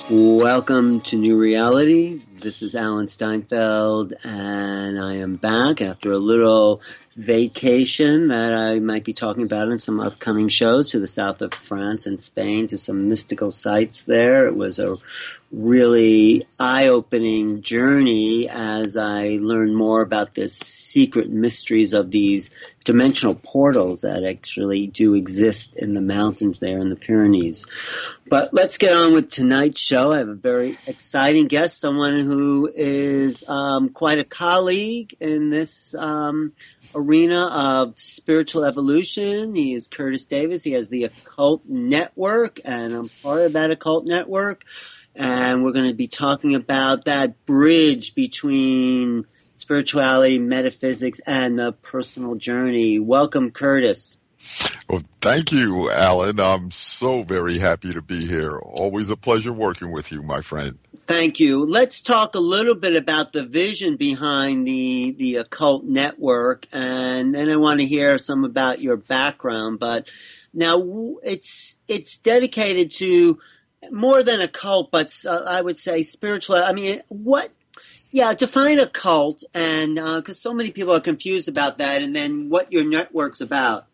Welcome to New Realities. This is Alan Steinfeld, and I am back after a little vacation that I might be talking about in some upcoming shows to the south of France and Spain, to some mystical sites there. It was a really eye-opening journey as I learned more about the secret mysteries of these dimensional portals that actually do exist in the mountains there in the Pyrenees. But let's get on with tonight's show. I have a very exciting guest, someone who is quite a colleague in this arena of spiritual evolution. He is Curtis Davis. He has the Occult Network, and I'm part of that Occult Network. And we're going to be talking about that bridge between spirituality, metaphysics, and the personal journey. Welcome, Curtis. Well, thank you, Alan. I'm so very happy to be here. Always a pleasure working with you, my friend. Thank you. Let's talk a little bit about the vision behind the Occult Network, and then I want to hear some about your background. But now it's dedicated to more than a cult, but I would say spiritual. I mean, define a cult, and because so many people are confused about that, and then what your network's about.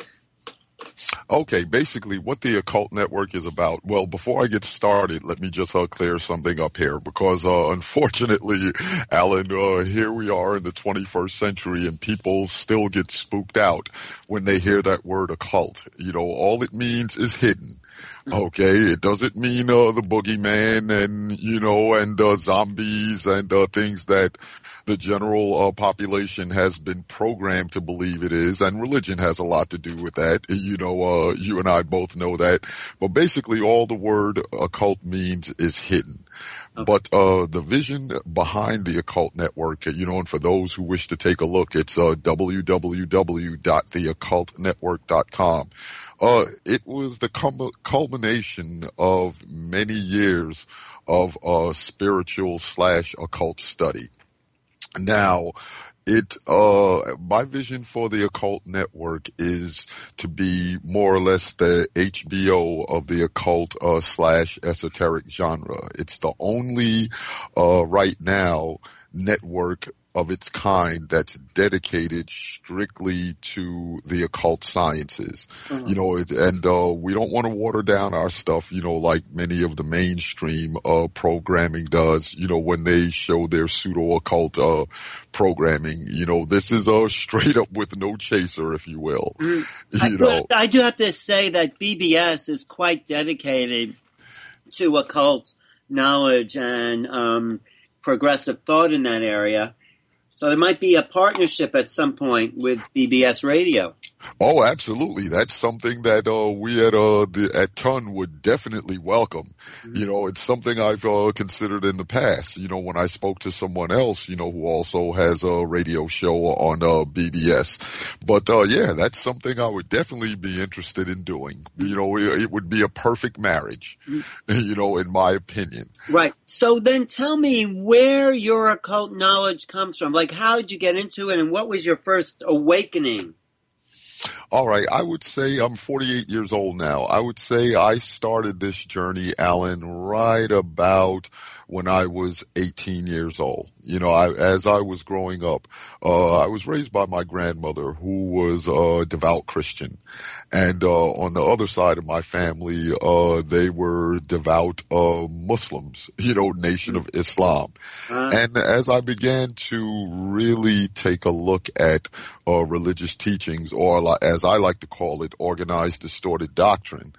Okay, basically what the Occult Network is about. Well, before I get started, let me just clear something up here because unfortunately, Alan, here we are in the 21st century and people still get spooked out when they hear that word occult. You know, all it means is hidden. Okay, it doesn't mean the boogeyman and zombies and things that the general population has been programmed to believe it is, and religion has a lot to do with that. You and I both know that. But basically, all the word occult means is hidden. Okay. But the vision behind the Occult Network, and for those who wish to take a look, it's www.theoccultnetwork.com. It was the culmination of many years of spiritual/occult study. Now, my vision for the Occult Network is to be more or less the HBO of the occult / esoteric genre. It's the only right now network of its kind that's dedicated strictly to the occult sciences. Mm-hmm. We don't want to water down our stuff, like many of the mainstream programming does, when they show their pseudo-occult programming. This is straight up with no chaser, if you will. Mm-hmm. I do have to say that BBS is quite dedicated to occult knowledge and progressive thought in that area. So there might be a partnership at some point with BBS Radio. Oh, absolutely. That's something that we at TON would definitely welcome. Mm-hmm. It's something I've considered in the past. When I spoke to someone else, who also has a radio show on BBS. But that's something I would definitely be interested in doing. Mm-hmm. It would be a perfect marriage, mm-hmm. In my opinion. Right. So then tell me where your occult knowledge comes from. Like, how did you get into it, and what was your first awakening? All right. I would say I'm 48 years old now. I would say I started this journey, Alan, right about when I was 18 years old. As I was growing up, I was raised by my grandmother, who was a devout Christian. And on the other side of my family, they were devout Muslims, Nation of Islam. And as I began to really take a look at religious teachings, or as I like to call it, organized, distorted doctrine,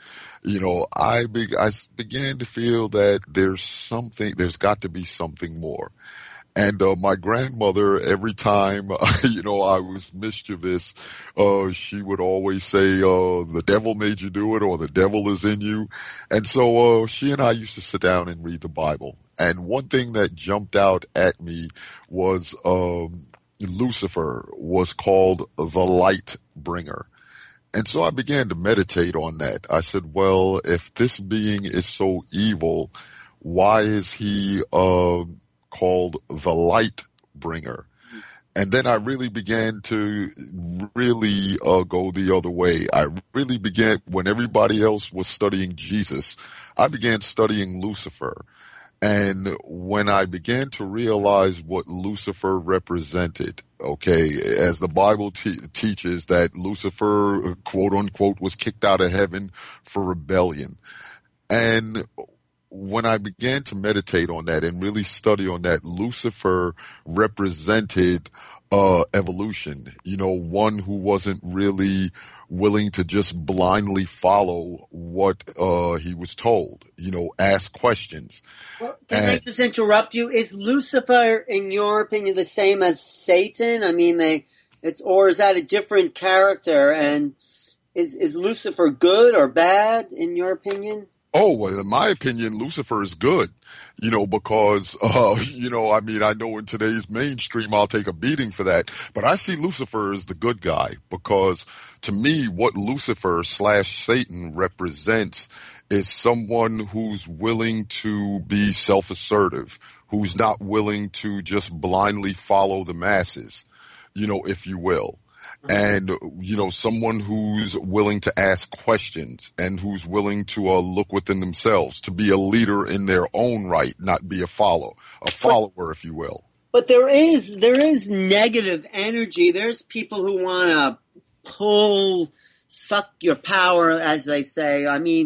I began to feel that there's got to be something more. And my grandmother, every time, I was mischievous, she would always say, the devil made you do it, or the devil is in you. And so she and I used to sit down and read the Bible. And one thing that jumped out at me was Lucifer was called the light bringer. And so I began to meditate on that. I said, well, if this being is so evil, why is he called the light bringer? And then I really began to really go the other way. I really began, when everybody else was studying Jesus, I began studying Lucifer. And when I began to realize what Lucifer represented, okay, as the Bible teaches that Lucifer, quote unquote, was kicked out of heaven for rebellion. And when I began to meditate on that and really study on that, Lucifer represented evolution. You know, one who wasn't really willing to just blindly follow what he was told. You know, ask questions. Well, can I just interrupt you? Is Lucifer, in your opinion, the same as Satan? I mean, or is that a different character? And is Lucifer good or bad, in your opinion? Oh, well, in my opinion, Lucifer is good, you know, because, you know, I mean, I know in today's mainstream, I'll take a beating for that, but I see Lucifer as the good guy because to me, what Lucifer / Satan represents is someone who's willing to be self-assertive, who's not willing to just blindly follow the masses, you know, if you will. And, you know, someone who's willing to ask questions and who's willing to look within themselves, to be a leader in their own right, not be a follower, if you will. But there is negative energy. There's people who want to suck your power, as they say. I mean,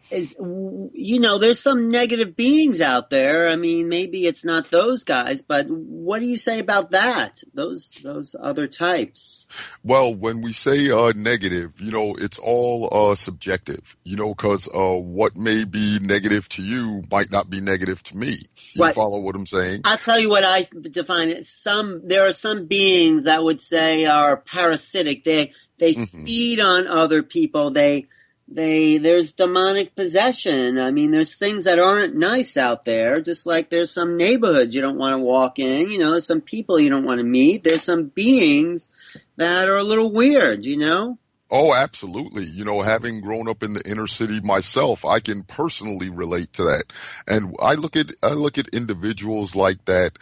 there's some negative beings out there. I mean, maybe it's not those guys, but what do you say about that? Those other types? Well, when we say negative, you know, it's all subjective, you know, because what may be negative to you might not be negative to me. You follow what I'm saying? I'll tell you what I define it. There are some beings that would say are parasitic. They feed on other people. There's demonic possession. I mean, there's things that aren't nice out there, just like there's some neighborhoods you don't want to walk in, you know, there's some people you don't want to meet, there's some beings that are a little weird, you know? Oh, absolutely. You know, having grown up in the inner city myself, I can personally relate to that. And I look at individuals like that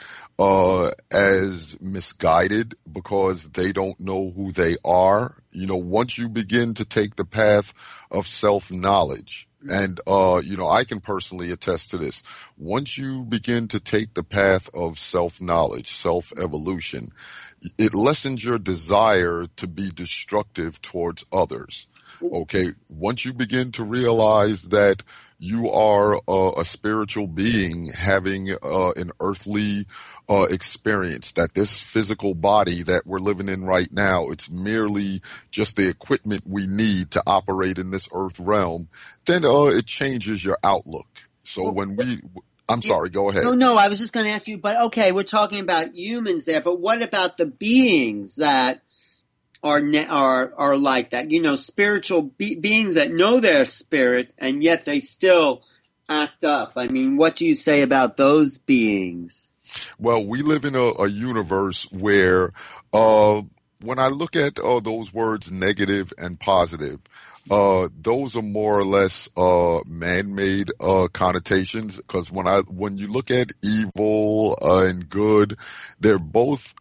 as misguided because they don't know who they are. You know, once you begin to take the path of self-knowledge, and, you know, I can personally attest to this. Once you begin to take the path of self-knowledge, self-evolution, it lessens your desire to be destructive towards others. Okay. Once you begin to realize that you are a spiritual being having an earthly experience, that this physical body that we're living in right now, it's merely just the equipment we need to operate in this earth realm, then it changes your outlook. So I'm sorry, go ahead. No, I was just going to ask you, but okay, we're talking about humans there, but what about the beings that are like that? You know, spiritual beings that know their spirit and yet they still act up. I mean, what do you say about those beings? Well, we live in a universe where when I look at those words negative and positive, those are more or less man-made connotations, because when you look at evil and good, they're both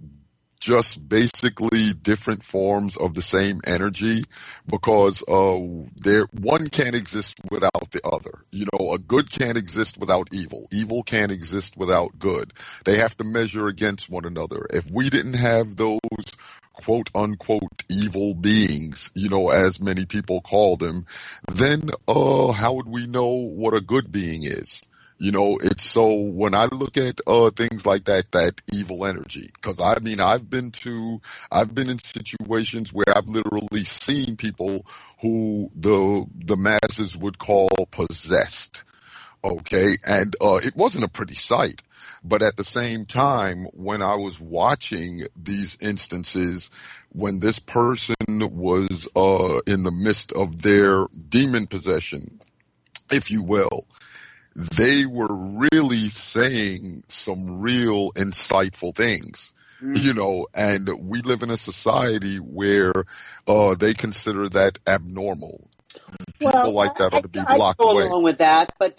just basically different forms of the same energy, because one can't exist without the other. You know, a good can't exist without evil. Evil can't exist without good. They have to measure against one another. If we didn't have those quote unquote evil beings, you know, as many people call them, then how would we know what a good being is? You know, it's so when I look at things like that evil energy, because I mean, I've been in situations where I've literally seen people who the masses would call possessed. Okay, and it wasn't a pretty sight. But at the same time, when I was watching these instances, when this person was in the midst of their demon possession, if you will, they were really saying some real insightful things, you know, and we live in a society where they consider that abnormal. People like that ought to be blocked away. I go along with that, but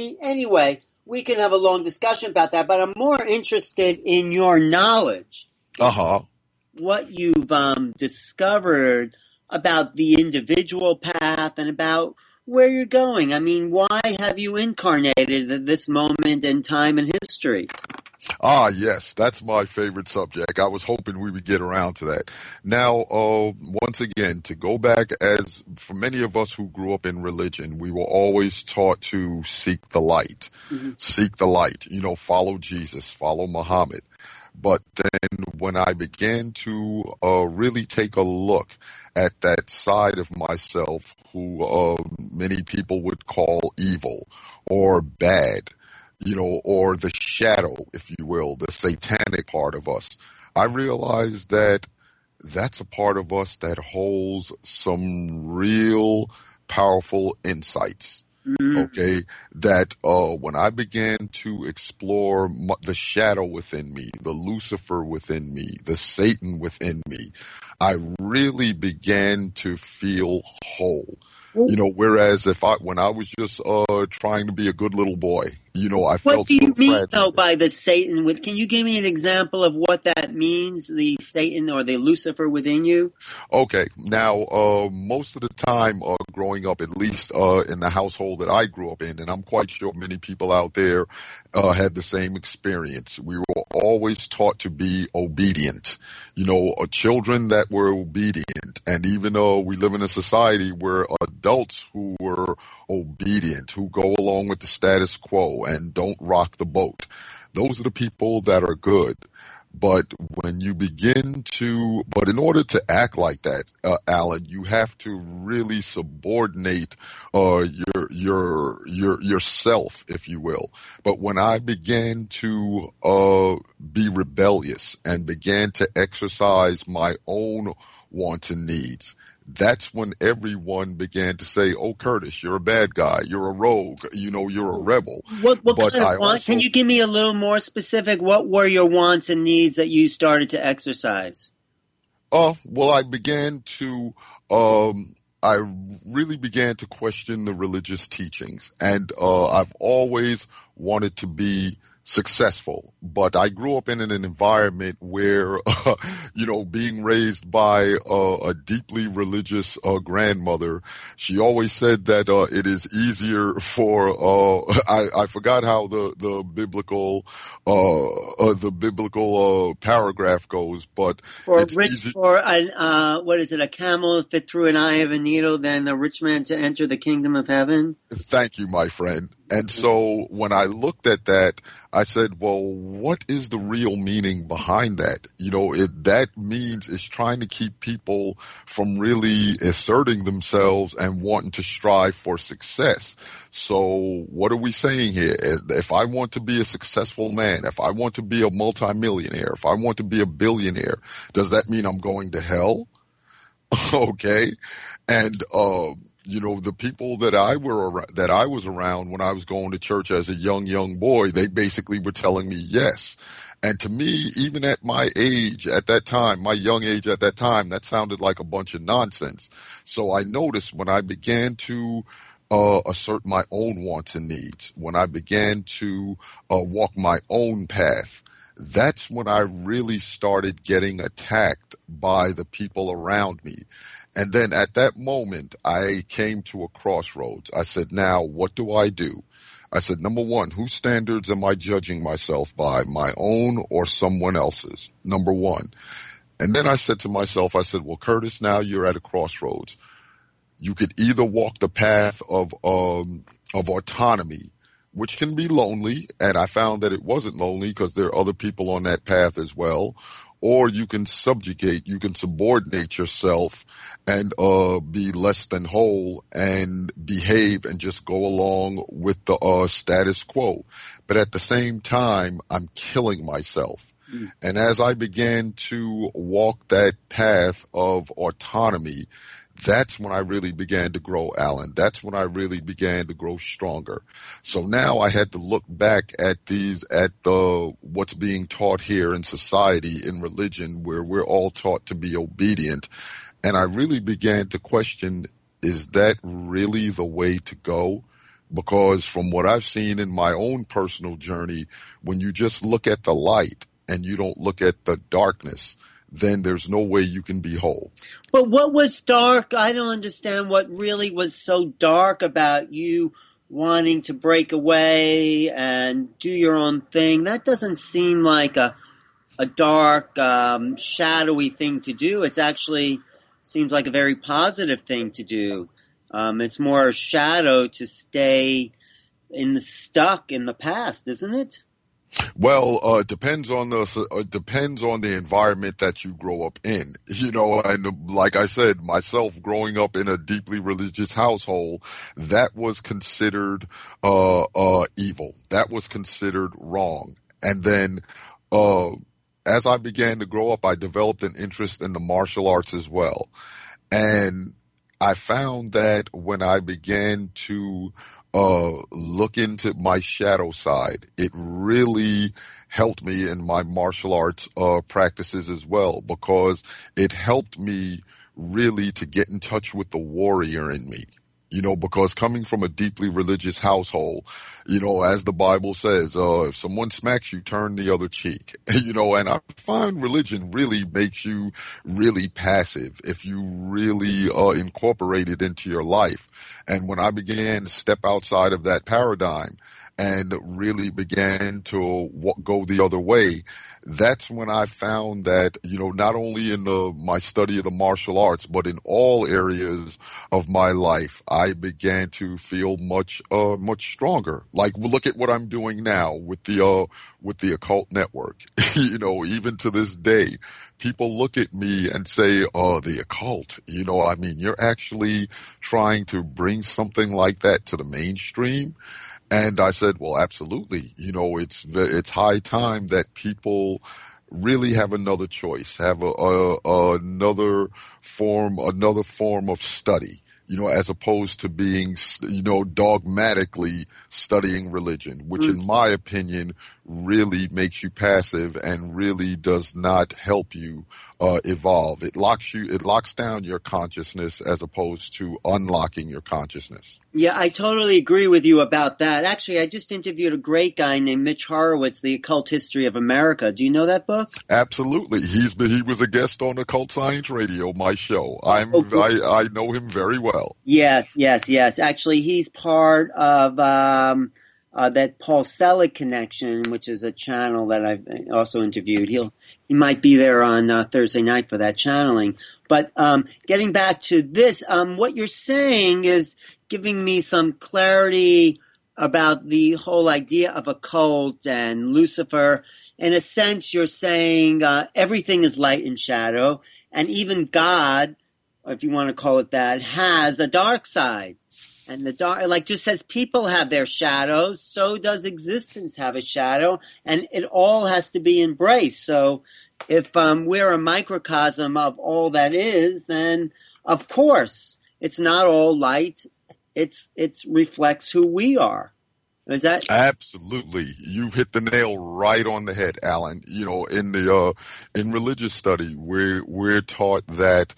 anyway, we can have a long discussion about that, but I'm more interested in your knowledge. Uh-huh. what you've discovered about the individual path and about where you're going. I mean, why have you incarnated at this moment in time in history? Ah, yes, that's my favorite subject. I was hoping we would get around to that. Now, once again, to go back, as for many of us who grew up in religion, we were always taught to seek the light. Mm-hmm. Seek the light, follow Jesus, follow Muhammad. But then when I began to really take a look at that side of myself who many people would call evil or bad, or the shadow, if you will, the satanic part of us, I realized that that's a part of us that holds some real powerful insights. Mm-hmm. Okay, that when I began to explore the shadow within me, the Lucifer within me, the Satan within me, I really began to feel whole. Whereas when I was just trying to be a good little boy, I What felt do you so mean, though, fragmented. by the Satan? Can you give me an example of what that means, the Satan or the Lucifer within you? Okay, now most of the time growing up, at least in the household that I grew up in, and I'm quite sure many people out there had the same experience. We were always taught to be obedient, children that were obedient. And even though we live in a society where adults who were obedient, who go along with the status quo and don't rock the boat, those are the people that are good. But when you but in order to act like that, Alan, you have to really subordinate yourself, if you will. But when I began to be rebellious and began to exercise my own wants and needs, that's when everyone began to say, "Oh, Curtis, you're a bad guy. You're a rogue. You're a rebel." What But kind of I want? Can also you give me a little more specific? What were your wants and needs that you started to exercise? Well, I really began to question the religious teachings, and I've always wanted to be successful. But I grew up in an environment where, being raised by a deeply religious grandmother, she always said that it is easier for I forgot how the biblical paragraph goes, but it's easy. What is it? A camel fit through an eye of a needle than a rich man to enter the kingdom of heaven. Thank you, my friend. And so when I looked at that, I said, well, what is the real meaning behind that? That means it's trying to keep people from really asserting themselves and wanting to strive for success. So what are we saying here? If I want to be a successful man, if I want to be a multimillionaire, if I want to be a billionaire, does that mean I'm going to hell? Okay. And, the people that I was around when I was going to church as a young boy, they basically were telling me yes. And to me, even at my age at that time, my young age at that time, that sounded like a bunch of nonsense. So I noticed when I began to assert my own wants and needs, when I began to walk my own path, that's when I really started getting attacked by the people around me. And then at that moment, I came to a crossroads. I said, now, what do I do? I said, number one, whose standards am I judging myself by, my own or someone else's? Number one. And then I said to myself, well, Curtis, now you're at a crossroads. You could either walk the path of autonomy, which can be lonely, and I found that it wasn't lonely because there are other people on that path as well, or you can subordinate yourself and be less than whole and behave and just go along with the status quo. But at the same time, I'm killing myself. And as I began to walk that path of autonomy, that's when I really began to grow, Alan. That's when I really began to grow stronger. So now I had to look back at what's being taught here in society, in religion, where we're all taught to be obedient. And I really began to question, is that really the way to go? Because from what I've seen in my own personal journey, when you just look at the light, and you don't look at the darkness, then there's no way you can be whole. But what was dark? I don't understand what really was so dark about you wanting to break away and do your own thing. That doesn't seem like a dark, shadowy thing to do. It's actually seems like a very positive thing to do. It's more a shadow to stay stuck in the past, isn't it? Well, it depends on the environment that you grow up in, and like I said, myself growing up in a deeply religious household, that was considered evil. That was considered wrong. And then as I began to grow up, I developed an interest in the martial arts as well. And I found that when I began to look into my shadow side, it really helped me in my martial arts practices as well, because it helped me really to get in touch with the warrior in me. Because coming from a deeply religious household, as the Bible says, if someone smacks you, turn the other cheek, and I find religion really makes you really passive if you really incorporate it into your life. And when I began to step outside of that paradigm and really began to go the other way, that's when I found that, not only in my study of the martial arts, but in all areas of my life, I began to feel much stronger. Like, look at what I'm doing now with the Occult Network. Even to this day, people look at me and say, "Oh, the occult." You're actually trying to bring something like that to the mainstream. And I said, well, absolutely. It's high time that people really have another choice, have another form of study, as opposed to being, dogmatically studying religion, which in my opinion really makes you passive and really does not help you evolve. It locks down your consciousness as opposed to unlocking your consciousness. Yeah, I totally agree with you about that. Actually, I just interviewed a great guy named Mitch Horowitz, The Occult History of America. Do you know that book? Absolutely. He was a guest on Occult Science Radio, my show. I know him very well. Yes. Actually, he's part of that Paul Selig connection, which is a channel that I've also interviewed. He might be there on Thursday night for that channeling. But getting back to this, what you're saying is giving me some clarity about the whole idea of a cult and Lucifer. In a sense, you're saying everything is light and shadow, and even God, if you want to call it that, has a dark side. And the dark, just as people have their shadows, so does existence have a shadow, and it all has to be embraced. So if we're a microcosm of all that is, then of course it's not all light. It reflects who we are. Is that absolutely? You've hit the nail right on the head, Alan. In religious study, we're taught that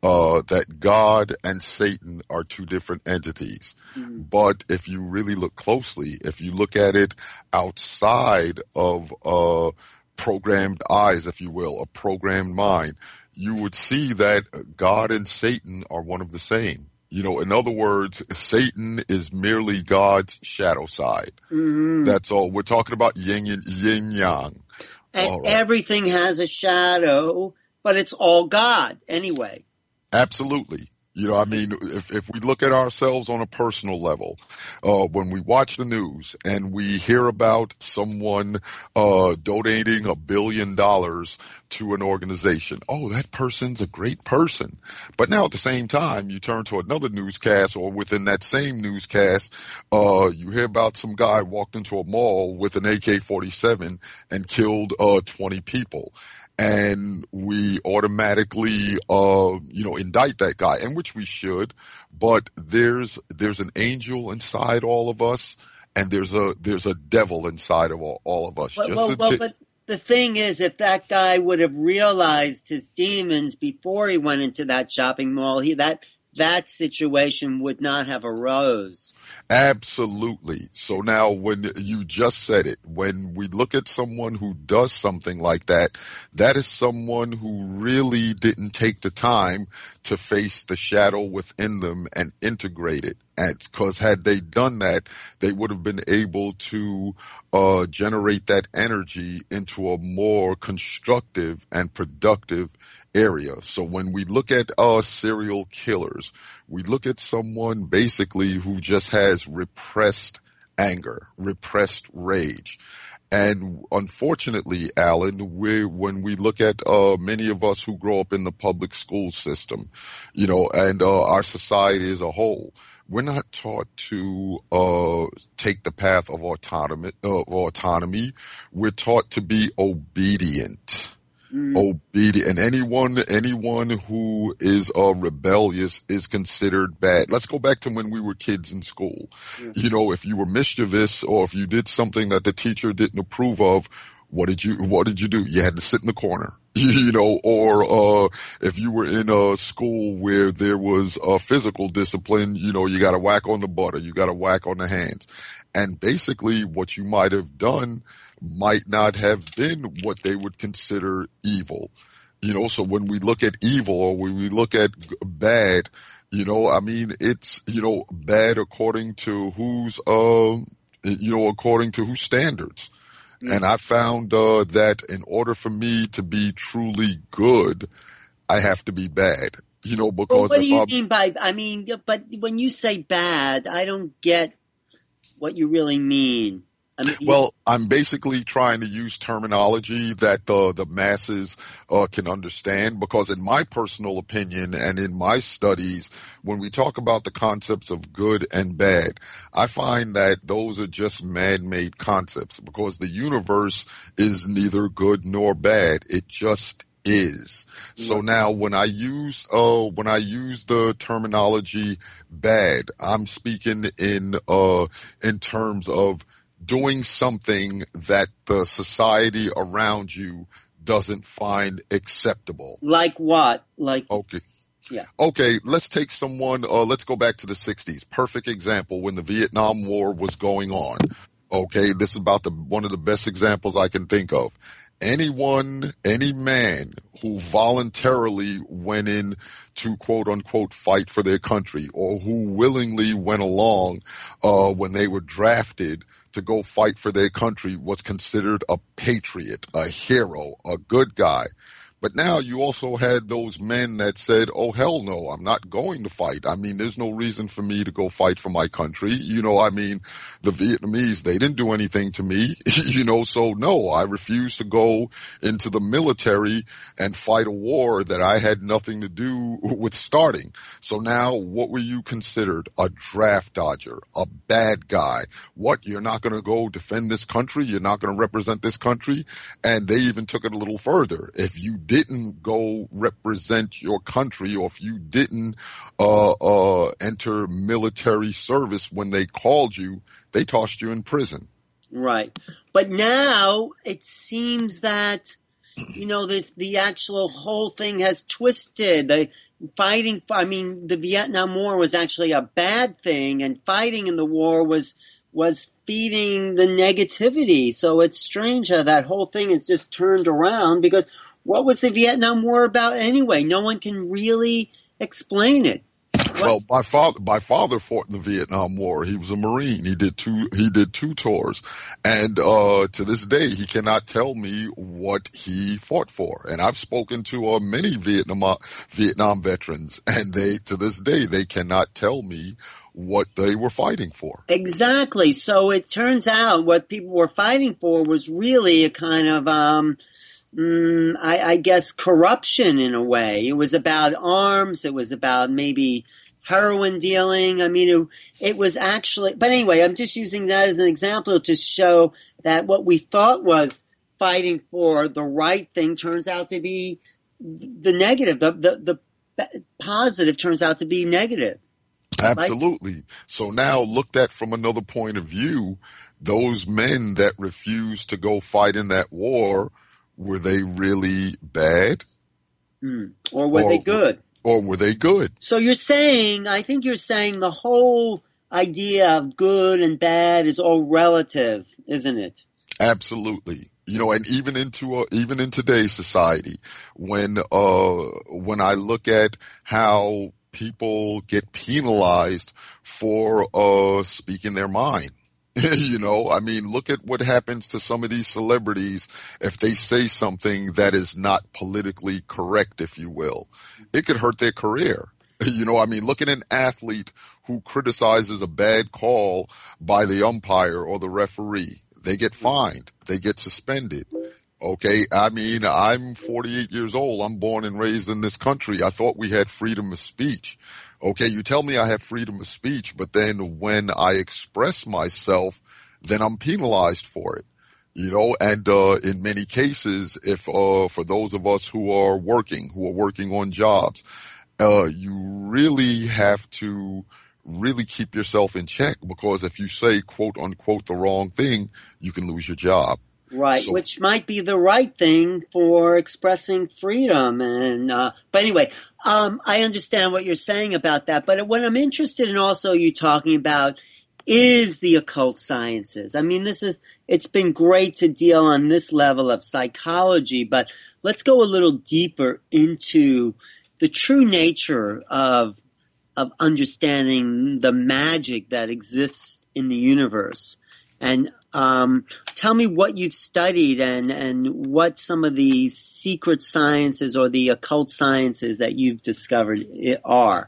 God and Satan are two different entities. Mm-hmm. But if you really look closely, if you look at it outside of programmed eyes, if you will, a programmed mind, you would see that God and Satan are one of the same. In other words, Satan is merely God's shadow side. Mm-hmm. That's all. We're talking about yin yang. And everything has a shadow, but it's all God anyway. Absolutely. If we look at ourselves on a personal level, when we watch the news and we hear about someone donating $1 billion to an organization, oh, that person's a great person. But now at the same time, you turn to another newscast, or within that same newscast, you hear about some guy walked into a mall with an AK-47 and killed 20 people. And we automatically, indict that guy, and which we should. But there's an angel inside all of us, and there's a devil inside of all of us. But the thing is, if that guy would have realized his demons before he went into that shopping mall, that situation would not have arose. Absolutely. So now when you just said it, when we look at someone who does something like that, that is someone who really didn't take the time to face the shadow within them and integrate it. And because had they done that, they would have been able to generate that energy into a more constructive and productive area. So when we look at serial killers, we look at someone basically who just has repressed anger, repressed rage. And unfortunately, Alan, when we look at many of us who grow up in the public school system, and our society as a whole, we're not taught to take the path of autonomy. We're taught to be obedient. Obedient, and anyone who is rebellious is considered bad. Let's go back to when we were kids in school. If you were mischievous or if you did something that the teacher didn't approve of, what did you do? You had to sit in the corner. Or if you were in a school where there was physical discipline, you got to whack on the butt or you got to whack on the hands. And basically what you might have done might not have been what they would consider evil. So when we look at evil or when we look at bad, it's, bad according to according to whose standards. And I found that in order for me to be truly good, I have to be bad. Because what do you mean by, but when you say bad, I don't get what you really mean. Well, I'm basically trying to use terminology that the masses can understand, because in my personal opinion and in my studies, when we talk about the concepts of good and bad, I find that those are just man-made concepts, because the universe is neither good nor bad. It just is. So now when I use the terminology bad, I'm speaking in terms of doing something that the society around you doesn't find acceptable. Like what? Okay. Yeah. Okay, let's take someone, let's go back to the 60s. Perfect example, when the Vietnam War was going on. Okay, this is about one of the best examples I can think of. Any man who voluntarily went in to quote unquote fight for their country, or who willingly went along when they were drafted to go fight for their country, was considered a patriot, a hero, a good guy. But now you also had those men that said, oh, hell no, I'm not going to fight. There's no reason for me to go fight for my country. The Vietnamese, they didn't do anything to me, so no, I refuse to go into the military and fight a war that I had nothing to do with starting. So now what were you considered? A draft dodger, a bad guy. What, you're not going to go defend this country? You're not going to represent this country? And they even took it a little further. If you didn't go represent your country, or if you didn't enter military service when they called you, they tossed you in prison. Right. But now it seems that, the actual whole thing has twisted. The Vietnam War was actually a bad thing, and fighting in the war was feeding the negativity. So it's strange how that whole thing is just turned around, because what was the Vietnam War about anyway? No one can really explain it. Well, my father fought in the Vietnam War. He was a Marine. He did two tours, and to this day, he cannot tell me what he fought for. And I've spoken to many Vietnam veterans, and to this day, they cannot tell me what they were fighting for. Exactly. So it turns out what people were fighting for was really a kind of I guess corruption in a way. It was about arms. It was about maybe heroin dealing. It was actually, but anyway, I'm just using that as an example to show that what we thought was fighting for the right thing turns out to be the negative. The positive turns out to be negative. Absolutely. So now looked at from another point of view, those men that refused to go fight in that war, were they really bad? Or were they good? Or were they good? So I think you're saying the whole idea of good and bad is all relative, isn't it? Absolutely. And even in today's society, when I look at how people get penalized for speaking their mind. I mean, look at what happens to some of these celebrities if they say something that is not politically correct, if you will. It could hurt their career. I mean, look at an athlete who criticizes a bad call by the umpire or the referee. They get fined. They get suspended. Okay. I mean, I'm 48 years old. I'm born and raised in this country. I thought we had freedom of speech. Okay. You tell me I have freedom of speech, but then when I express myself, then I'm penalized for it. And in many cases, if for those of us who are working on jobs, you really have to really keep yourself in check, because if you say, quote unquote, the wrong thing, you can lose your job. Right, so, which might be the right thing for expressing freedom. And but anyway, I understand what you're saying about that. But what I'm interested in also you talking about is the occult sciences. I mean, it's been great to deal on this level of psychology, but let's go a little deeper into the true nature of understanding the magic that exists in the universe. And tell me what you've studied and what some of the secret sciences or the occult sciences that you've discovered are.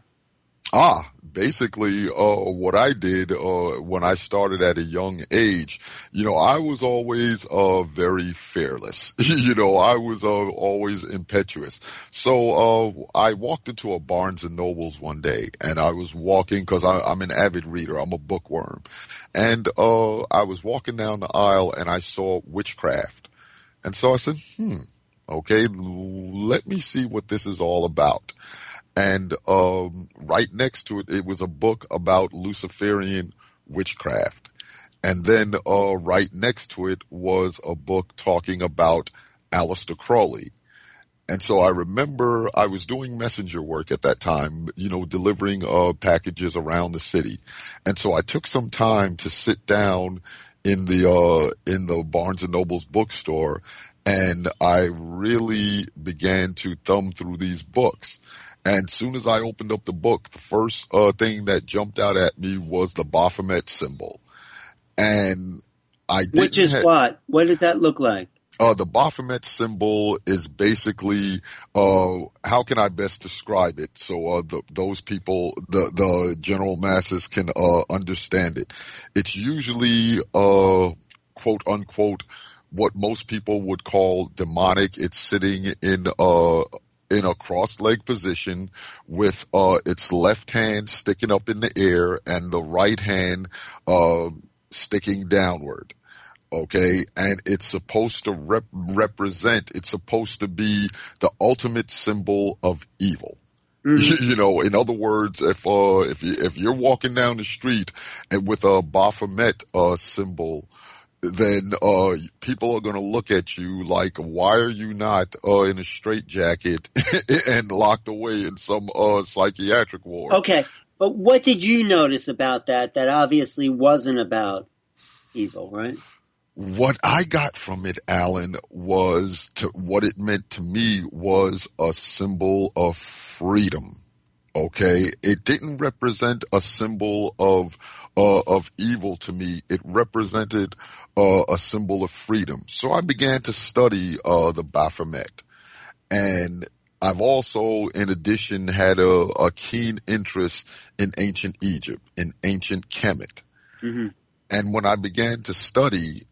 Basically, what I did when I started at a young age, I was always very fearless. I was always impetuous. So I walked into a Barnes and Nobles one day, and I was walking because I'm an avid reader. I'm a bookworm, and I was walking down the aisle, and I saw witchcraft, and so I said, okay, let me see what this is all about. And right next to it, it was a book about Luciferian witchcraft. And then right next to it was a book talking about Aleister Crowley. And so I remember I was doing messenger work at that time, delivering packages around the city. And so I took some time to sit down in the Barnes and Noble's bookstore, and I really began to thumb through these books. And as soon as I opened up the book, the first thing that jumped out at me was the Baphomet symbol. And Which is what? What does that look like? The Baphomet symbol is basically, how can I best describe it so those people, the general masses can understand it? It's usually, quote unquote, what most people would call demonic. It's sitting in a cross-leg position with its left hand sticking up in the air and the right hand sticking downward. Okay, and it's supposed to represent, it's supposed to be the ultimate symbol of evil. Mm-hmm. In other words, if you're walking down the street and with a Baphomet symbol, then people are going to look at you like, why are you not in a straitjacket and locked away in some psychiatric ward? Okay, but what did you notice about that obviously wasn't about evil, right? What I got from it, Alan, was what it meant to me was a symbol of freedom. Okay, it didn't represent a symbol of evil to me. It represented a symbol of freedom. So I began to study the Baphomet, and I've also, in addition, had a keen interest in ancient Egypt, in ancient Kemet. Mm-hmm. And when I began to study,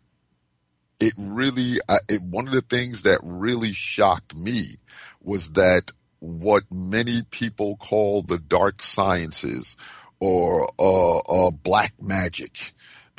it really, one of the things that really shocked me was that what many people call the dark sciences or black magic,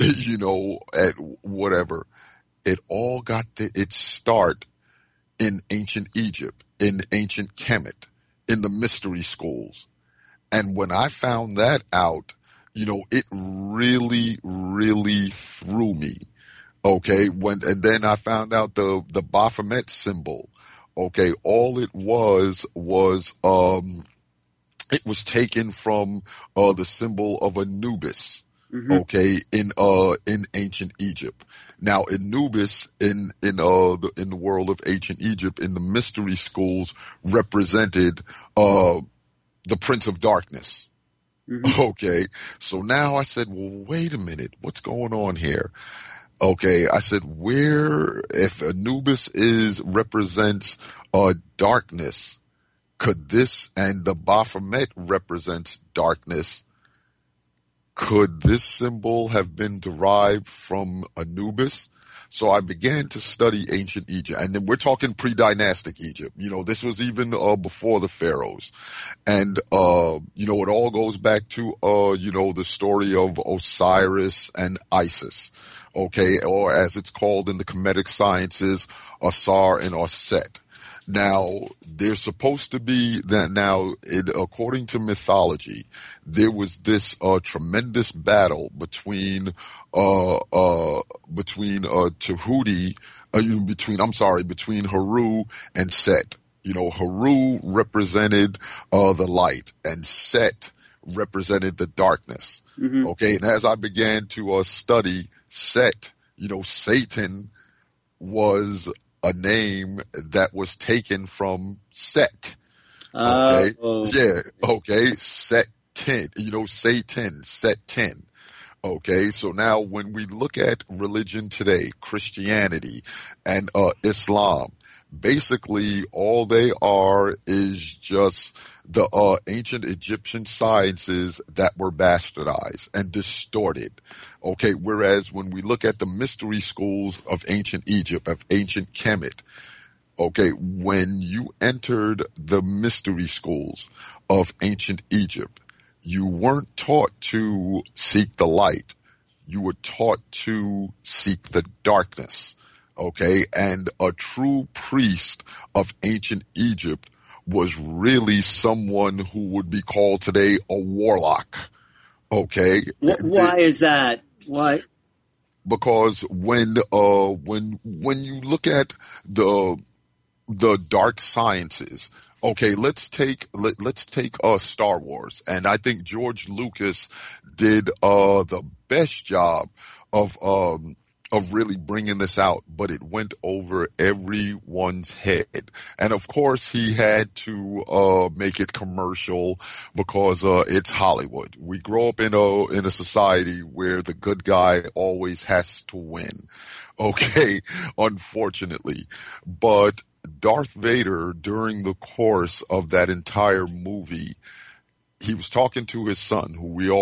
at whatever, it all got its start in ancient Egypt, in ancient Kemet, in the mystery schools. And when I found that out, it really, really threw me. Okay, and then I found out the Baphomet symbol. Okay, all it was it was taken from the symbol of Anubis. Okay, in ancient Egypt. Now, Anubis in the world of ancient Egypt, in the mystery schools, represented the Prince of Darkness. Mm-hmm. Okay, so now I said, well, wait a minute, what's going on here? Okay, I said, where, if Anubis represents darkness, could this, and the Baphomet represents darkness, could this symbol have been derived from Anubis? So I began to study ancient Egypt, and then we're talking pre-dynastic Egypt. This was even before the pharaohs, and it all goes back to the story of Osiris and Isis, okay, or as it's called in the Kemetic sciences, Asar and Aset. Now, there's supposed to be that according to mythology, there was this tremendous battle between Tahuti, between Heru and Set. Heru represented the light, and Set represented the darkness. Mm-hmm. Okay, and as I began to study Set, Satan was a name that was taken from Set. Okay. Yeah. Okay. Set 10. Satan, Set 10. Okay. So now when we look at religion today, Christianity and Islam, basically all they are is just the ancient Egyptian sciences that were bastardized and distorted. Okay, whereas when we look at the mystery schools of ancient Egypt, of ancient Kemet, okay, when you entered the mystery schools of ancient Egypt, you weren't taught to seek the light. You were taught to seek the darkness. Okay, and a true priest of ancient Egypt was really someone who would be called today a warlock. Okay. Why is that? Why? Because when you look at the dark sciences, okay, let's take Star Wars, and I think George Lucas did the best job of really bringing this out, but it went over everyone's head. And of course, he had to make it commercial because it's Hollywood. We grow up in a society where the good guy always has to win. Okay, unfortunately. But Darth Vader, during the course of that entire movie, he was talking to his son, who we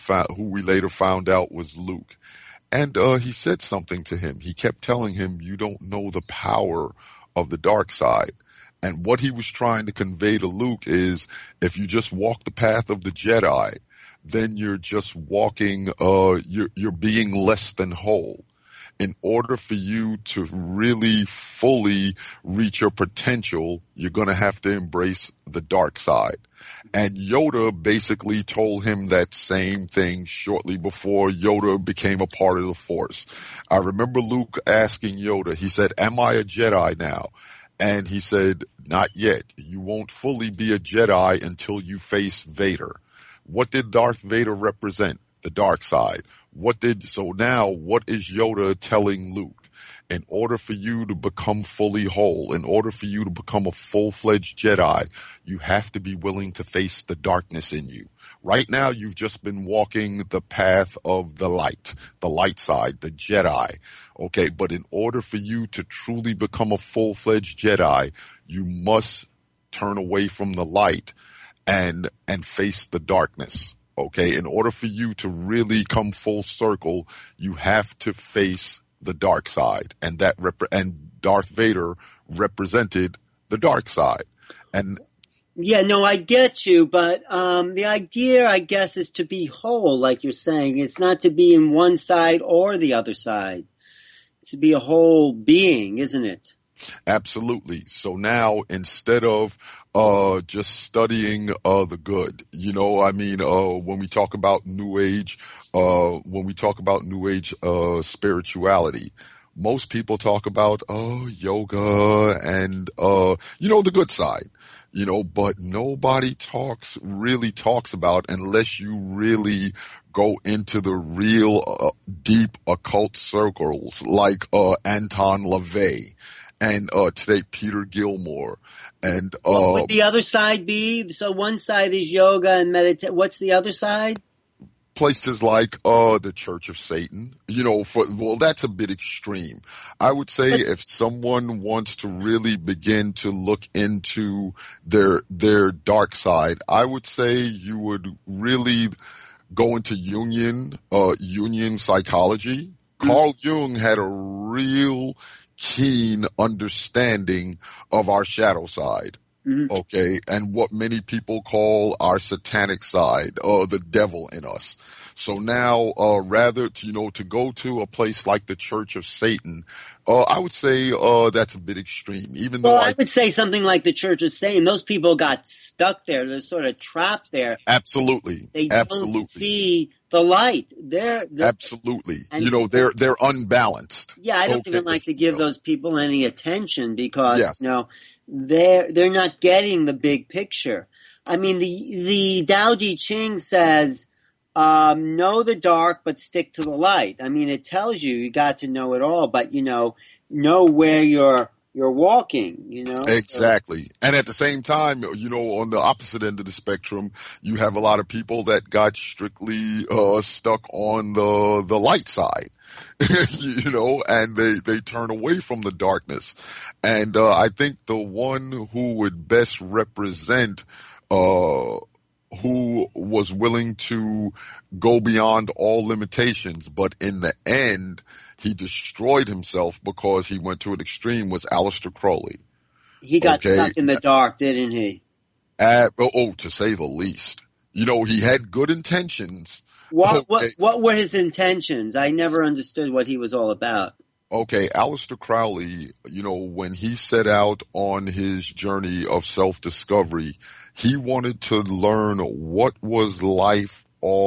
later found out was Luke. And he said something to him. He kept telling him, you don't know the power of the dark side. And what he was trying to convey to Luke is, if you just walk the path of the Jedi, then you're just walking, you're being less than whole. In order for you to really fully reach your potential, you're going to have to embrace the dark side. And Yoda basically told him that same thing shortly before Yoda became a part of the Force. I remember Luke asking Yoda, he said, am I a Jedi now? And he said, not yet. You won't fully be a Jedi until you face Vader. What did Darth Vader represent? The dark side. So now what is Yoda telling Luke? In order for you to become fully whole, in order for you to become a full-fledged Jedi, you have to be willing to face the darkness in you. Right now, you've just been walking the path of the light side, the Jedi. Okay, but in order for you to truly become a full-fledged Jedi, you must turn away from the light and face the darkness. Okay, in order for you to really come full circle, you have to face the dark side, and and Darth Vader represented the dark side. And yeah, no, I get you, but the idea, I guess, is to be whole, like you're saying. It's not to be in one side or the other side. It's to be a whole being, isn't it? Absolutely. So now, instead of just studying the good, when we talk about New Age, spirituality, most people talk about yoga and the good side, but nobody really talks about, unless you really go into the real deep occult circles like Anton LaVey and today Peter Gilmore. And what would the other side be? So one side is yoga and meditation. What's the other side? Places like the Church of Satan, that's a bit extreme. I would say if someone wants to really begin to look into their dark side, I would say you would really go into Jungian psychology. Carl Jung had a real keen understanding of our shadow side. Okay, and what many people call our satanic side, the devil in us. So now, rather to go to a place like the Church of Satan, I would say that's a bit extreme. Even though I would say something like the Church of Satan. Those people got stuck there; they're sort of trapped there. Absolutely, they don't see the light. They're absolutely, they're unbalanced. Yeah, I don't even like to give those people any attention because they're not getting the big picture. I mean, the Tao Te Ching says, know the dark, but stick to the light. I mean, it tells you got to know it all, but know where you're walking, Exactly. And at the same time, on the opposite end of the spectrum, you have a lot of people that got strictly stuck on the light side. And they turn away from the darkness. And I think the one who would best represent who was willing to go beyond all limitations, but in the end, he destroyed himself because he went to an extreme, was Aleister Crowley. He got stuck in the dark, didn't he? To say the least. He had good intentions. What were his intentions? I never understood what he was all about. Okay, Aleister Crowley, when he set out on his journey of self-discovery, he wanted to learn what would life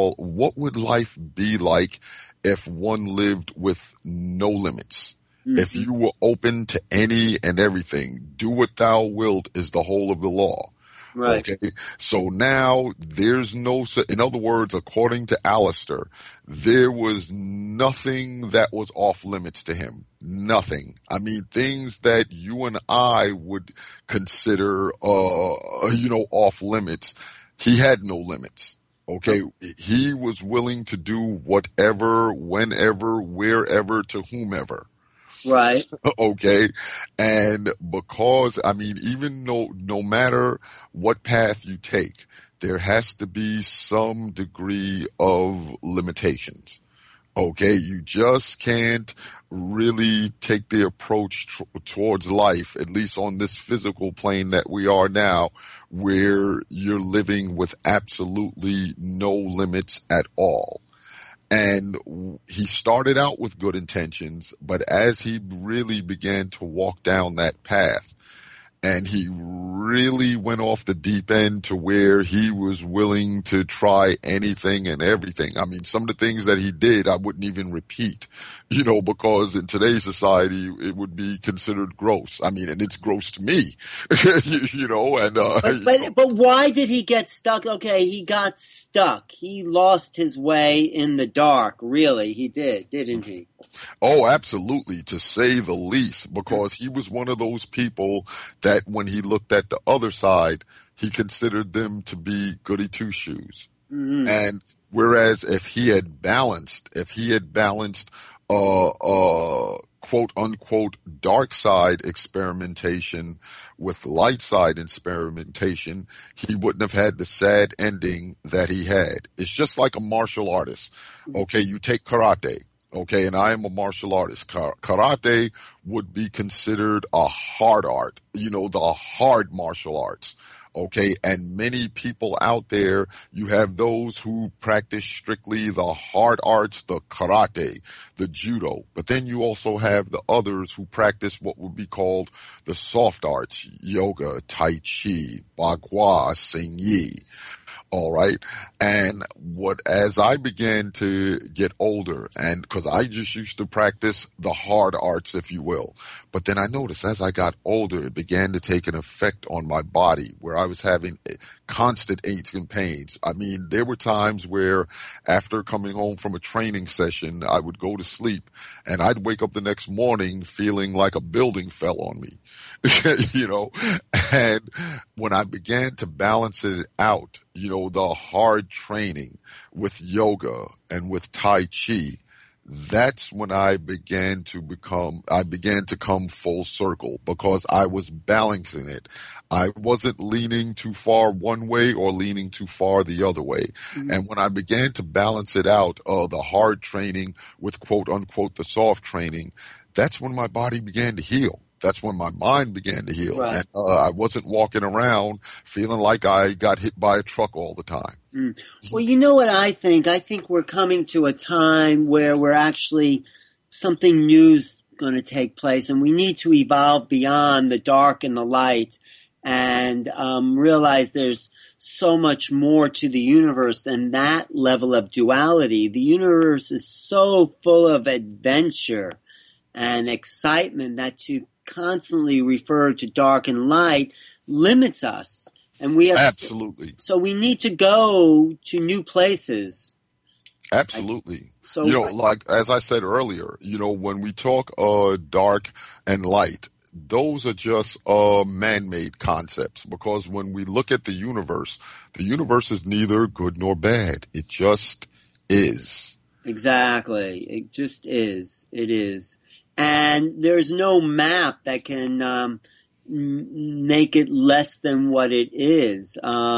be like if one lived with no limits. Mm-hmm. If you were open to any and everything, do what thou wilt is the whole of the law. Right. Okay. So now there's in other words, according to Aleister, there was nothing that was off limits to him. Nothing. I mean, things that you and I would consider, off limits. He had no limits. Okay. He was willing to do whatever, whenever, wherever, to whomever. Right. Okay. And because, even no matter what path you take, there has to be some degree of limitations. Okay. You just can't really take the approach towards life, at least on this physical plane that we are now, where you're living with absolutely no limits at all. And he started out with good intentions, but as he really began to walk down that path, and he really went off the deep end to where he was willing to try anything and everything. I mean, some of the things that he did, I wouldn't even repeat, because in today's society, it would be considered gross. I mean, and it's gross to me, But why did he get stuck? Okay, he got stuck. He lost his way in the dark. Really, he did, didn't he? Oh, absolutely, to say the least, because he was one of those people that when he looked at the other side, he considered them to be goody two-shoes. Mm-hmm. And whereas if he had balanced, quote unquote dark side experimentation with light side experimentation, he wouldn't have had the sad ending that he had. It's just like a martial artist. Okay, you take karate. Okay, and I am a martial artist. Karate would be considered a hard art, the hard martial arts. Okay, and many people out there, you have those who practice strictly the hard arts, the karate, the judo, but then you also have the others who practice what would be called the soft arts, yoga, tai chi, bagua, xing yi. All right. And as I began to get older, and because I just used to practice the hard arts, if you will, but then I noticed as I got older, it began to take an effect on my body where I was having constant aches and pains. I mean, there were times where after coming home from a training session, I would go to sleep and I'd wake up the next morning feeling like a building fell on me, you know, and when I began to balance it out, you know, the hard training with yoga and with Tai Chi, that's when I began to come full circle because I was balancing it. I wasn't leaning too far one way or leaning too far the other way. Mm-hmm. And when I began to balance it out, the hard training with quote unquote the soft training, that's when my body began to heal. That's when my mind began to heal. Right. And I wasn't walking around feeling like I got hit by a truck all the time. Mm. Well, you know what I think? I think we're coming to a time where we're actually, something new's going to take place, and we need to evolve beyond the dark and the light and realize there's so much more to the universe than that level of duality. The universe is so full of adventure and excitement that to constantly refer to dark and light limits us. And we have Absolutely. So we need to go to new places. Absolutely. So, you know, like as I said earlier, you know, when we talk dark and light, those are just man-made concepts because when we look at the universe is neither good nor bad. It just is. Exactly. It just is. It is. And there's no map that can make it less than what it is.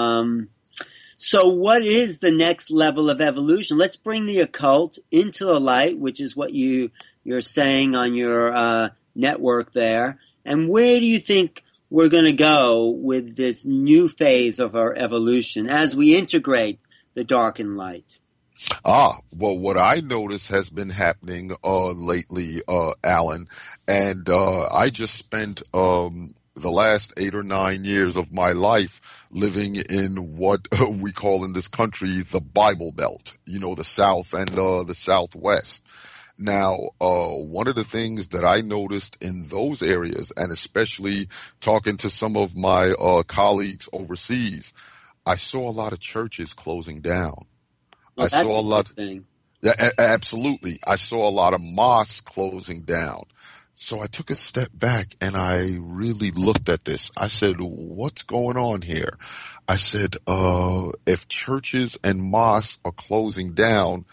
So what is the next level of evolution? Let's bring the occult into the light, which is what you're saying on your network there. And where do you think we're going to go with this new phase of our evolution as we integrate the dark and light? Well, what I notice has been happening lately, Alan, and I just spent the last 8 or 9 years of my life living in what we call in this country the Bible Belt, you know, the South and the Southwest. Now, one of the things that I noticed in those areas, and especially talking to some of my colleagues overseas, I saw a lot of churches closing down. Well, I saw a lot. Thing. Yeah, absolutely. I saw a lot of mosques closing down. So I took a step back and I really looked at this. I said, what's going on here? I said, if churches and mosques are closing down,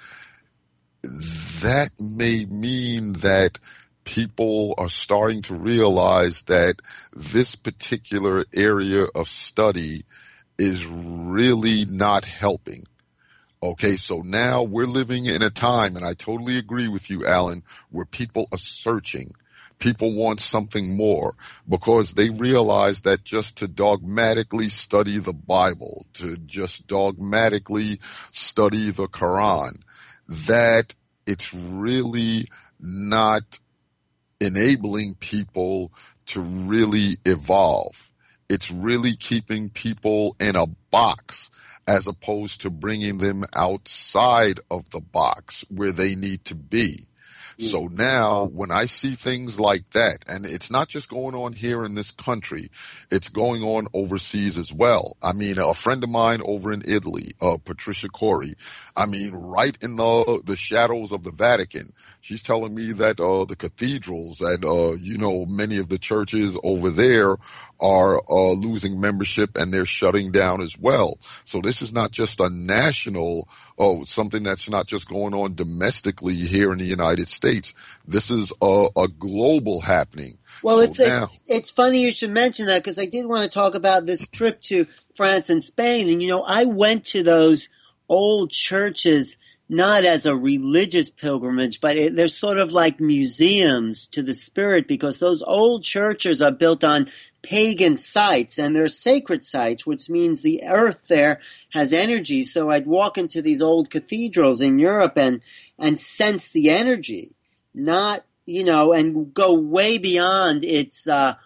that may mean that people are starting to realize that this particular area of study is really not helping. Okay, so now we're living in a time, and I totally agree with you, Alan, where people are searching. People want something more because they realize that just to dogmatically study the Bible, to just dogmatically study the Quran, that it's really not enabling people to really evolve. It's really keeping people in a box as opposed to bringing them outside of the box where they need to be. So now when I see things like that, and it's not just going on here in this country, it's going on overseas as well. I mean, a friend of mine over in Italy, Patricia Corey, I mean, right in the shadows of the Vatican, she's telling me that the cathedrals and, you know, many of the churches over there are losing membership and they're shutting down as well. So this is not just a national, something that's not just going on domestically here in the United States. This is a global happening. Well, so it's funny you should mention that because I did want to talk about this trip to France and Spain. And, you know, I went to those old churches not as a religious pilgrimage, but they're sort of like museums to the spirit because those old churches are built on pagan sites and they're sacred sites, which means the earth there has energy. So I'd walk into these old cathedrals in Europe and sense the energy, not, you know, and go way beyond its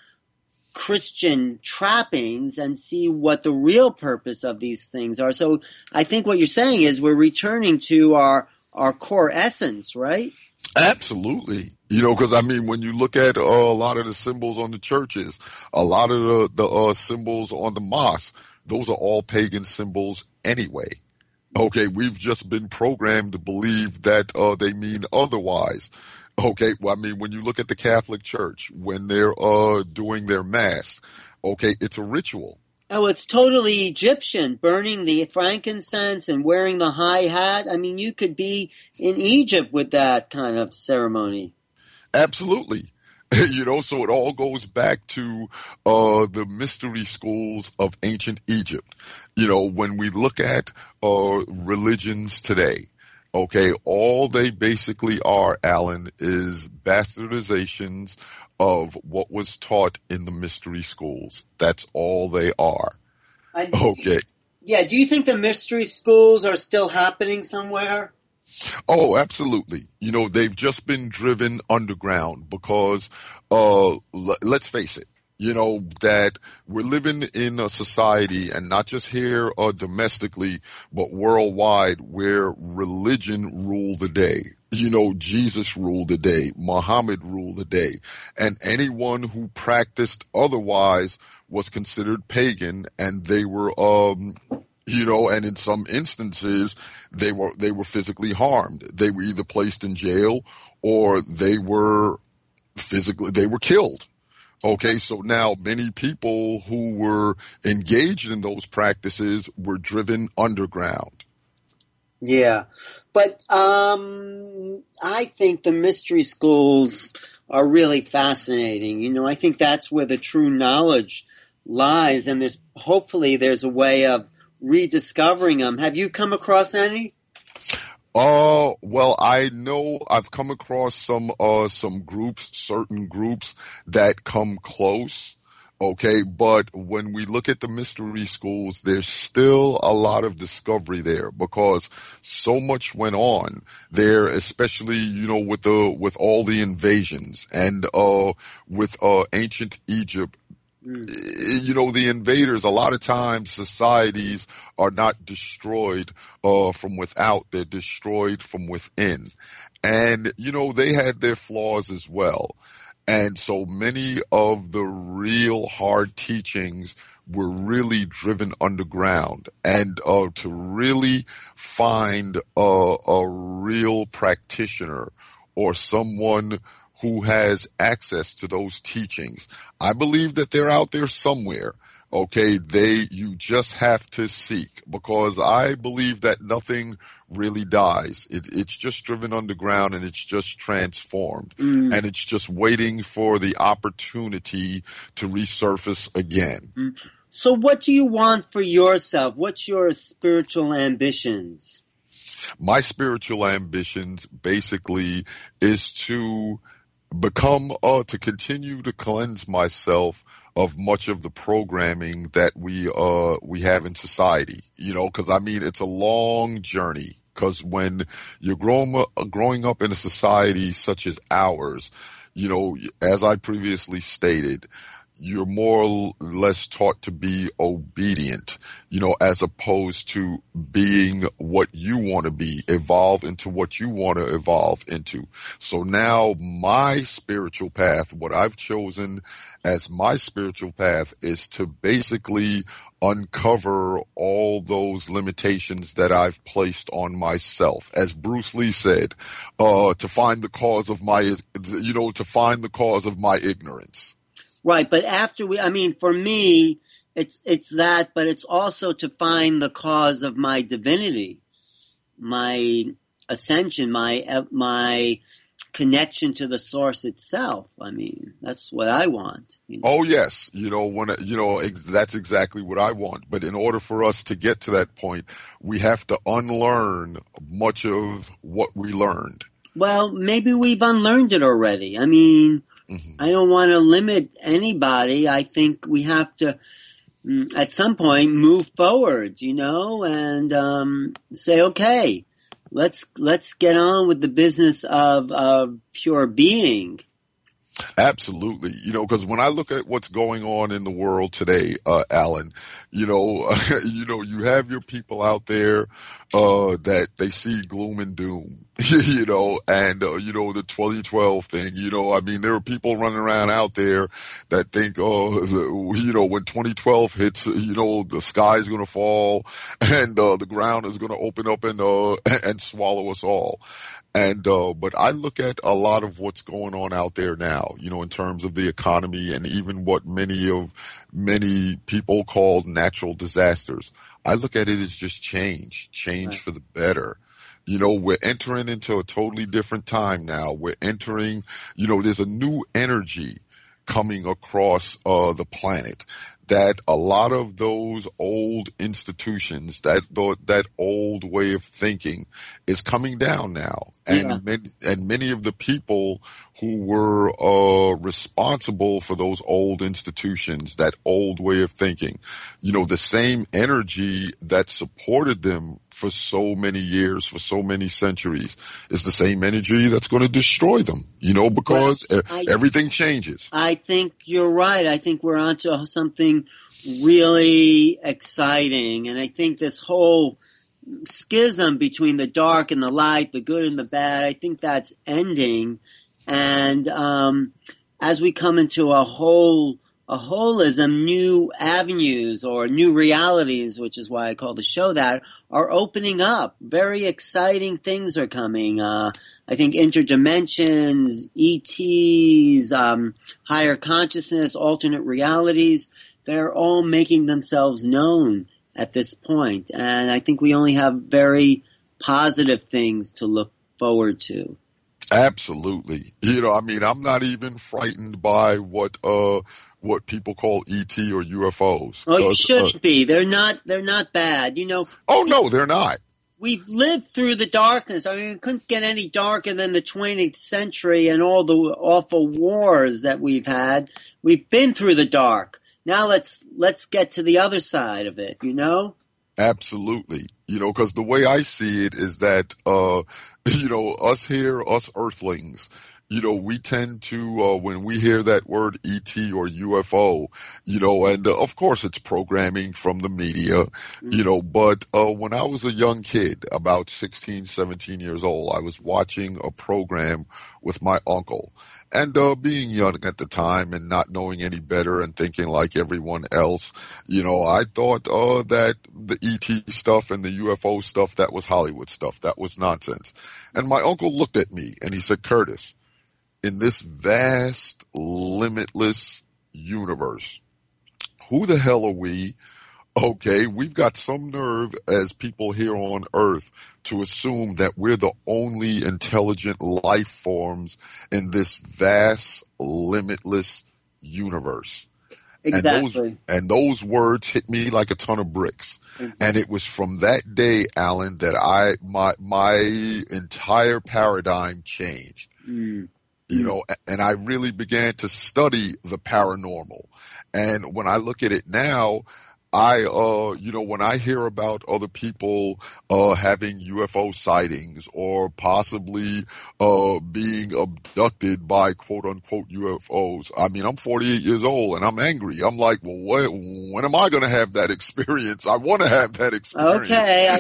Christian trappings and see what the real purpose of these things are. So I think what you're saying is we're returning to our core essence, right? Absolutely. You know, because I mean, when you look at a lot of the symbols on the churches, a lot of the symbols on the mosque, those are all pagan symbols anyway. Okay, we've just been programmed to believe that they mean otherwise. Okay, well, I mean, when you look at the Catholic Church, when they're doing their mass, okay, it's a ritual. Oh, it's totally Egyptian, burning the frankincense and wearing the high hat. I mean, you could be in Egypt with that kind of ceremony. Absolutely. So it all goes back to the mystery schools of ancient Egypt. When we look at religions today, okay, all they basically are, Alan, is bastardizations of what was taught in the mystery schools. That's all they are. Okay. Yeah, do you think the mystery schools are still happening somewhere? Oh, absolutely. They've just been driven underground because, let's face it, that we're living in a society, and not just here or domestically, but worldwide, where religion ruled the day. Jesus ruled the day. Muhammad ruled the day. And anyone who practiced otherwise was considered pagan, and they were, and in some instances, they were physically harmed. They were either placed in jail or they were killed. Okay, so now many people who were engaged in those practices were driven underground. Yeah, but I think the mystery schools are really fascinating. I think that's where the true knowledge lies, and hopefully there's a way of rediscovering them. Have you come across any? Well, I know I've come across some groups, certain groups that come close. Okay, but when we look at the mystery schools, there's still a lot of discovery there because so much went on there, especially, with all the invasions and, with, ancient Egypt. The invaders, a lot of times societies are not destroyed from without, they're destroyed from within. And, they had their flaws as well. And so many of the real hard teachings were really driven underground. And to really find a real practitioner or someone who has access to those teachings, I believe that they're out there somewhere. Okay, you just have to seek, because I believe that nothing really dies. It's just driven underground, and it's just transformed, and it's just waiting for the opportunity to resurface again. So what do you want for yourself? What's your spiritual ambitions? My spiritual ambitions basically is to to continue to cleanse myself of much of the programming that we have in society, because I mean, it's a long journey. Because when you're growing up in a society such as ours, as I previously stated, you're more or less taught to be obedient, as opposed to being what you want to be, evolve into what you want to evolve into. So now my spiritual path, what I've chosen as my spiritual path, is to basically uncover all those limitations that I've placed on myself. As Bruce Lee said, to find the cause of my ignorance. Right, but for me, it's that, but it's also to find the cause of my divinity, my ascension, my connection to the source itself. I mean, that's what I want. Oh yes, that's exactly what I want. But in order for us to get to that point, we have to unlearn much of what we learned. Well, maybe we've unlearned it already. I mean, I don't want to limit anybody. I think we have to, at some point, move forward, and say, okay, let's get on with the business of pure being. Absolutely. Because when I look at what's going on in the world today, Alan, you have your people out there, that they see gloom and doom, and, the 2012 thing, I mean, there are people running around out there that think, when 2012 hits, the sky's going to fall and, the ground is going to open up and swallow us all. But I look at a lot of what's going on out there now, in terms of the economy and even what many people call natural disasters. I look at it as just change Right. for the better. We're entering into a totally different time now. We're entering, there's a new energy coming across the planet, that a lot of those old institutions, that old way of thinking is coming down now. Yeah. And many of the people who were responsible for those old institutions, that old way of thinking, the same energy that supported them for so many years, for so many centuries, is the same energy that's going to destroy them, because everything changes. I think you're right. I think we're onto something really exciting. And I think this whole schism between the dark and the light, the good and the bad, I think that's ending. And as we come into a holism, new avenues or new realities, which is why I call the show that, are opening up. Very exciting things are coming. I think interdimensions, ETs, higher consciousness, alternate realities, they're all making themselves known at this point. And I think we only have very positive things to look forward to. Absolutely. I'm not even frightened by what people call ET or UFOs. Oh, you shouldn't be. They're not bad. Oh, no, they're not. We've lived through the darkness. I mean, it couldn't get any darker than the 20th century and all the awful wars that we've had. We've been through the dark. Now let's get to the other side of it, Absolutely. Because the way I see it is that, us here, us earthlings, we tend to, when we hear that word ET or UFO, and of course it's programming from the media, but when I was a young kid, about 16, 17 years old, I was watching a program with my uncle. And being young at the time and not knowing any better and thinking like everyone else, I thought that the ET stuff and the UFO stuff, that was Hollywood stuff. That was nonsense. And my uncle looked at me and he said, Curtis, in this vast, limitless universe, who the hell are we? Okay, we've got some nerve as people here on Earth to assume that we're the only intelligent life forms in this vast, limitless universe. Exactly. And those words hit me like a ton of bricks. Exactly. And it was from that day, Alan, that my entire paradigm changed. And I really began to study the paranormal. And when I look at it now, when I hear about other people having UFO sightings or possibly being abducted by quote unquote UFOs, I mean, I'm 48 years old and I'm angry. I'm like, well, when am I going to have that experience? I want to have that experience. Okay,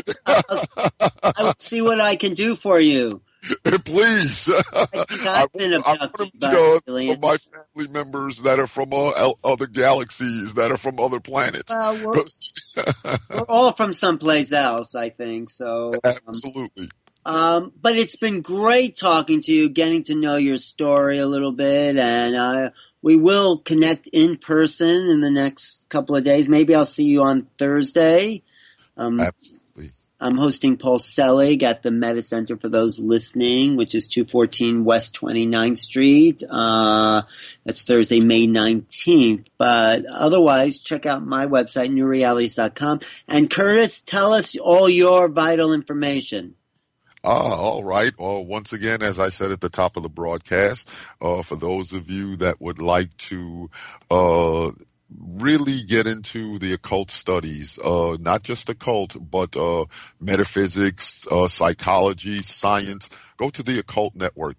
I will see what I can do for you. Please. I think I've been abducted by aliens. My family members that are from other galaxies, that are from other planets. Well, we're all from someplace else, I think. So absolutely. But it's been great talking to you, getting to know your story a little bit, and we will connect in person in the next couple of days. Maybe I'll see you on Thursday. Absolutely. I'm hosting Paul Selig at the Meta Center for those listening, which is 214 West 29th Street. That's Thursday, May 19th. But otherwise, check out my website, newrealities.com. And Curtis, tell us all your vital information. All right. Well, once again, as I said at the top of the broadcast, for those of you that would like to really get into the occult studies, not just occult, but metaphysics, psychology, science, go to the Occult Network,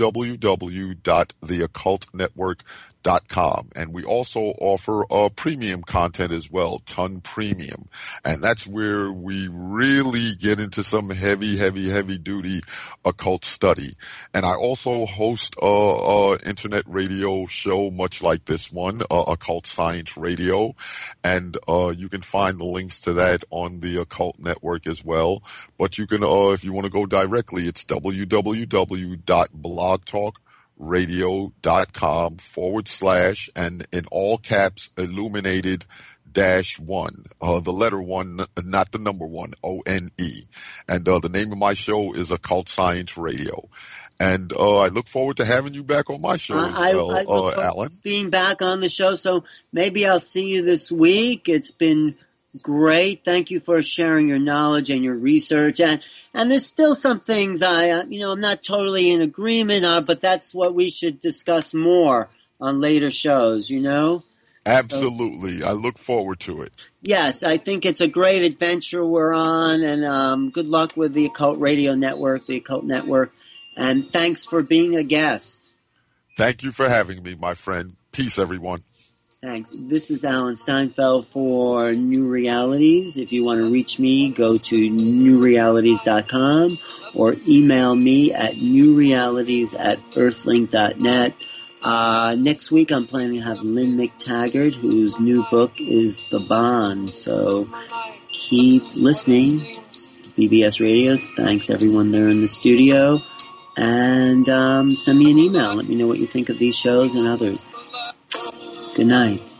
www.theoccultnetwork.com. And we also offer premium content as well, Ton Premium. And that's where we really get into some heavy duty occult study. And I also host a internet radio show much like this one, Occult Science Radio. And you can find the links to that on the Occult Network as well. But you can, if you want to go directly, it's www.blogtalkradio.com/ and in all caps, illuminated -1, the letter 1, not the number 1, ONE. And the name of my show is Occult Science Radio. And I look forward to having you back on my show as well, Alan. Being back on the show, so maybe I'll see you this week. It's been great. Thank you for sharing your knowledge and your research. And there's still some things I'm not totally in agreement on, but that's what we should discuss more on later shows, Absolutely. I look forward to it. Yes, I think it's a great adventure we're on, and good luck with the Occult Radio Network, the Occult Network, and thanks for being a guest. Thank you for having me, my friend. Peace, everyone. Thanks. This is Alan Steinfeld for New Realities. If you want to reach me, go to newrealities.com or email me at newrealities@earthlink.net. Next week, I'm planning to have Lynn McTaggart, whose new book is The Bond. So keep listening to BBS Radio. Thanks, everyone there in the studio. And send me an email. Let me know what you think of these shows and others. Good night.